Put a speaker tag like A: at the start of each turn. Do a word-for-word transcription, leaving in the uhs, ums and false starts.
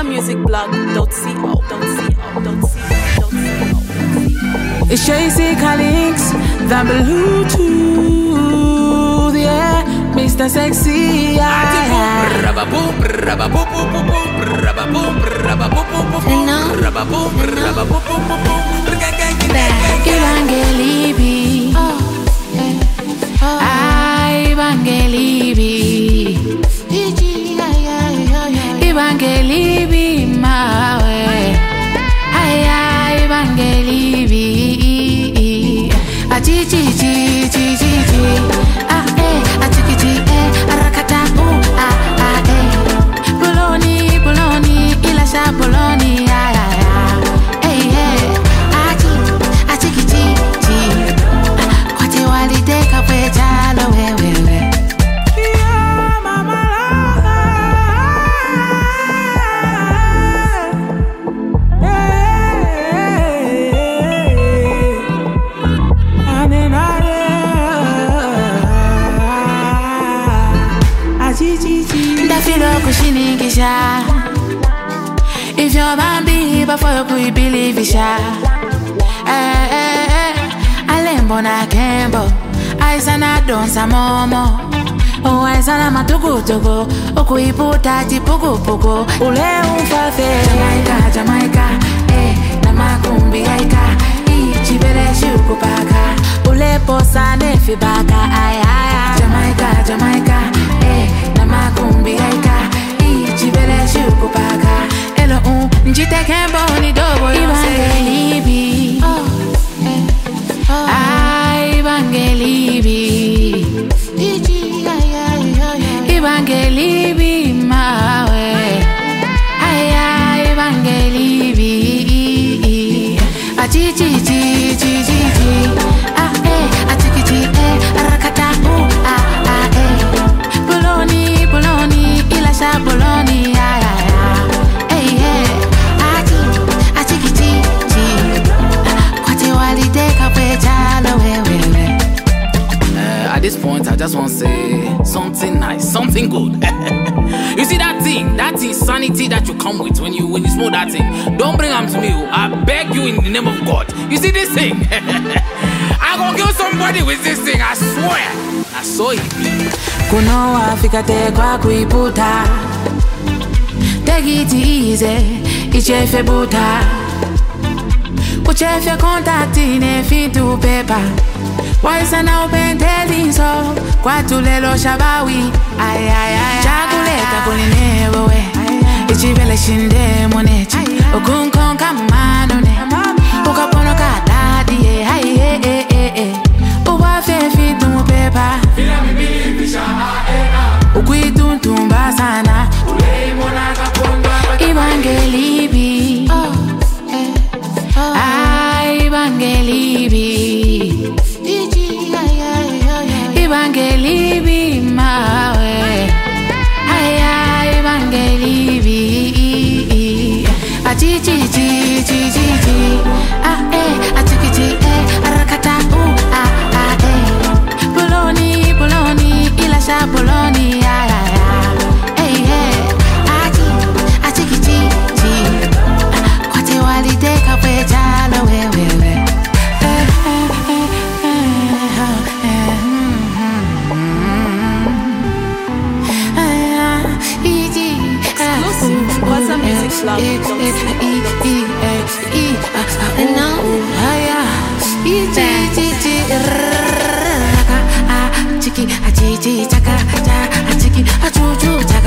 A: music blog dot co dot co dot co.
B: It's Chasey Calix, the Bluetooth, yeah, Mister Sexy, yeah. Evangelibi, ay Evangelibi, Evangelibi, mawe, ay ay Evangelibi, a chi chi chi chi chi chi, ah eh, a chi chi eh, arakata ooh ah ah eh, Bologna Bologna, ilasha Bologna, ah ah eh eh, a chi a chi chi chi, kwate walide kapwe chalo we we we. If you're Bambi, before you could believe it, eh, eh, eh. Alembo na kembo, aisana donsa momo. Oh, aisana matugu tugu, oku iputa tipugu pugu. Ule umfafe, Jamaica, Jamaica, eh, na makumbi aika, ichibere shuku paka. Ule posa nefi baka, ay ay ay. Jamaica, Jamaica, eh, na makumbi aika. Chibele shuku paka elo un njite kembo ni dobo Evangelibi, ay Evangelibi, Evangelibi mawe, ay ay Evangelibi, a chi chi chi chi chi chi, ah eh, a chi chi chi eh, arakata ooh ah ah eh, Bologna Bologna, ilasha Bologna.
C: At this point, I just want to say something nice, something good. You see that thing, that insanity that you come with when you when you smoke that thing. Don't bring them to me. I beg you in the name of God. You see this thing? I'm gonna kill somebody with this thing. I swear. I saw it.
B: Kuno Africa te kwa kuiputa. Take it easy, ichefe buta. Uchefe contacti ne fitu pepa. Waisa na upendeli so kwa tulelo shabawi. Ay ay ay. Chakuleta kulinewe we. Ichibele shinde monechi. Okunkon kamano ne. Ukapono kadadi ye. Ay eh eh eh eh. Uwafe fitu pepa.
D: Fila mibili pisha a e a.
B: Ukwitu tumba sana.
D: Ulei mona kapondo.
B: Evangelibi, ay Evangelibi, Evangelibi mawe, ay ay Evangelibi, a chi chi chi chi chi chi, ah eh, a chi chi chi eh, arakata ooh ah ah eh, Bologna Bologna, ilasha Bologna, ah ah eh eh, a chi a chi chi chi, kwate walide kapwe chalo we we we.
A: What's up, music blog?
B: Chiki, a chiki, chaka, cha, a chiki, a choo choo, cha.